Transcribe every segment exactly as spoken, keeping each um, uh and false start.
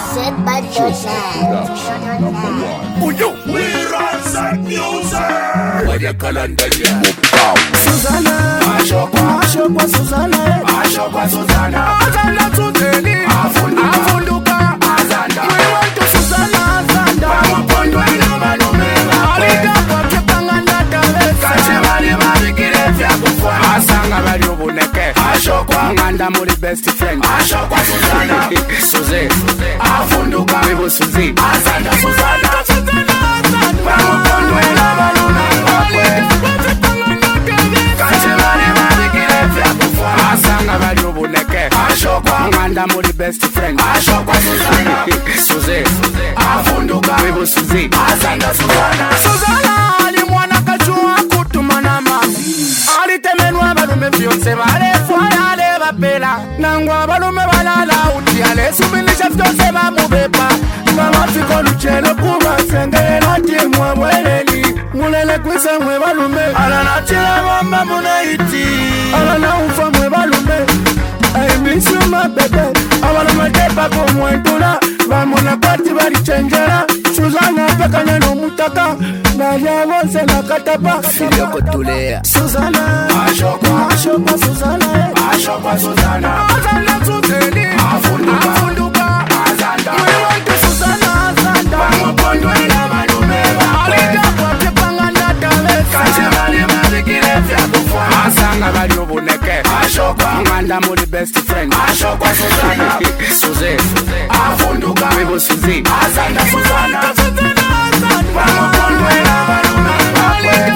Said by Production number one. Who you? We run music. Where the calendar is Susanna, Ashokwa, Ashokwa Susanna, Ashokwa Susanna, Azanda Tuteli, Afunduka, Afunduka, Azanda. we want to Susanna, Azanda, Wamupondo ina manumela. Alida kwa kipanga na Daresa, Kachemani mabikire vya kufwa. Asanga bali obuneke, Ashokwa, Nganda muri best friend, Ashokwa Susanna, Suze, Afunduka, Wibu Suzi, Azanda Susanna, Wamupondo ina manumela. Kachemani mabikire vya kufwa. Asanga bali obuneke, Ashokwa, Nganda muri best friend, Ashokwa Susanna, Suze, Afunduka, Wibu Suzi, Azanda Susanna. Susanna ali mwana kachua kutumana mami alitemenwa balume vyonse balefwa yale bapela nangwa balume balala uti alesubilisha vyonse bamubepa ngabafiko luchelo kubasengela timwa mweleli mulele kwisa mwe balume alanachila mamba munaiti alanaufa mwe balume I miss you my baby abalume tepa kumwentula bamuna kwati balichenjela Susanna pekanya no mutaka na yabonse na katapa Filioko tulea Susanna Ashokwa, Ashokwa Susanna Ashokwa Susanna, Azanda Tuteli Afunduka, Afunduka Azanda. We want to Susanna Azanda Wamupondo ina manumela. Alida kwa kipanga na Daresa Kachemani mabikire vya kufwa. Asanga bali obuneke Ashokwa, Nganda muri best friend Ashokwa Susanna, Suze Afunduka, Wibu Suzi Azanda Susanna. Wamupondo ina manumela.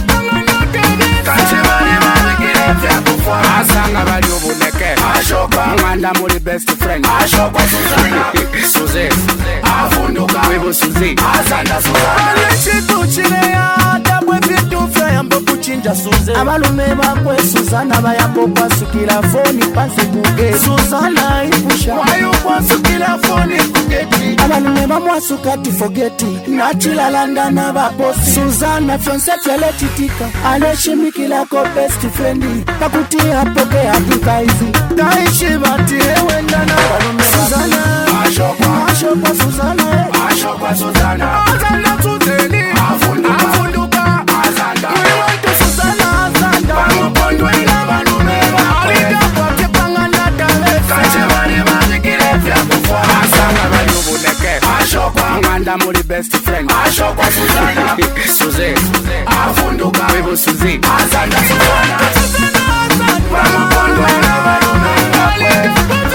Kachemani mabikire vya kufwa. Asanga bali obuneke Ashokwa, Nganda muri best friend Ashokwa Susanna, Suze Afunduka, Wibu Suzi Azanda Susanna. alechituchileya dabwe vitu vyayambo kuchinja Suze abalume bakwe Susanna bayambo kwasukila foni pansi kuge Susanna ipusha wayo kwasukila foni kugeti abalume bamwasuka tifogeti nachilala na babosi Susanna fyonse fyaletitika aleshimikilako best friend pakutia pokea tukaizi taishi bati ewendana abalume Susanna Ashokwa, Ashokwa Susanna Ashokwa Susanna, Azanda Tuteli Afunduka, Afunduka Azanda. We want to Susanna Azanda Wamupondo ina manumela. Alida kwa kipanga na Daresa Kachemani mabikire vya kufwa. Asanga bali obuneke Ashokwa, Nganda muri best friend Ashokwa Susanna, Suze Afunduka, Wibu Suzi Azanda Susanna. Wamupondo ina manumela.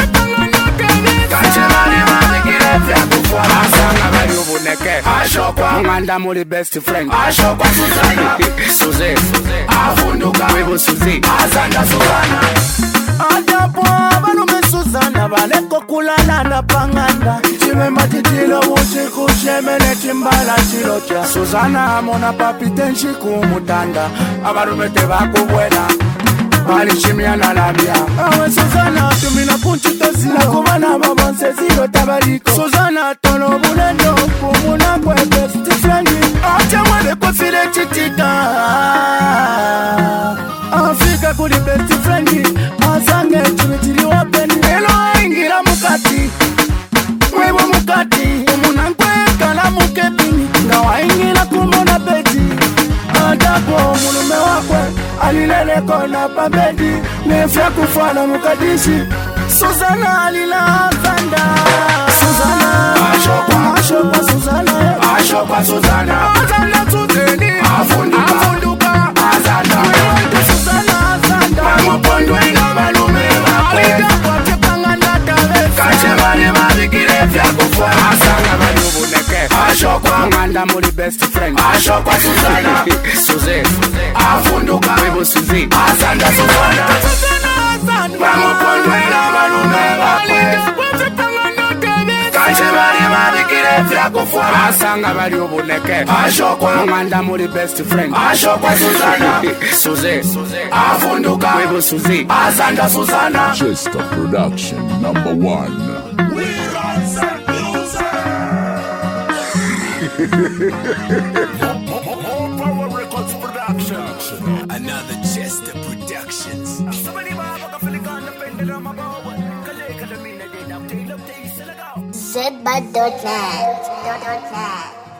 Kachemani mabikire vya kufwa. Asanga bali obuneke Ashokwa, Nganda muri best friend Ashokwa Susanna, Suze Afunduka, Wibu Suzi Azanda Susanna. Adapwa balume Susanna baleko kulala na panganda Chime matitilo uchiku shemene chimbala chilocha Susanna amona papitenshi kumutanda abalume tebakubwela balishimia na labia awe Susanna tumina kunchitozila kubana babonse zilo tabaliko Susanna tono bulendo kumuna kwe best friend acha mwele kwa file chitika Afrika kuli best friend Asange chumechiri wapeni Elo ingira mukati Wewe mukati Umunangwe kala mukepini Ngawa ingira kumona beti Adako mulume wakwe Alileleko na pabedi Nefya kufana mukadishi Susanna alila Azanda Susanna Ashokwa, Ashokwa Susanna Ashokwa Susanna, Azanda Tuteli Afunduka, Afunduka Azanda. We want to Susanna Azanda Wamupondo ina manumela. Alida kwa kipanga na Daresa Kachemani mabikire vya kufwa. Asanga bali obuneke Ashokwa, Nganda muri best friend Ashokwa Susanna, Suze Afunduka, Wibu Suzi Azanda Susanna. Wamupondo ina manumela. Kachemani mabikire vya kufwa. Asanga bali obuneke Ashokwa, Nganda muri best friend Ashokwa Susanna, Suze Afunduka, Wibu Suzi Azanda Susanna. Just a production number one. We run music. More Power Records production. Another Chester Productions. Somebody baba ka feel gonna bend it on my bow. Kale kale mina de na tail up taste la go. zedbud dot net.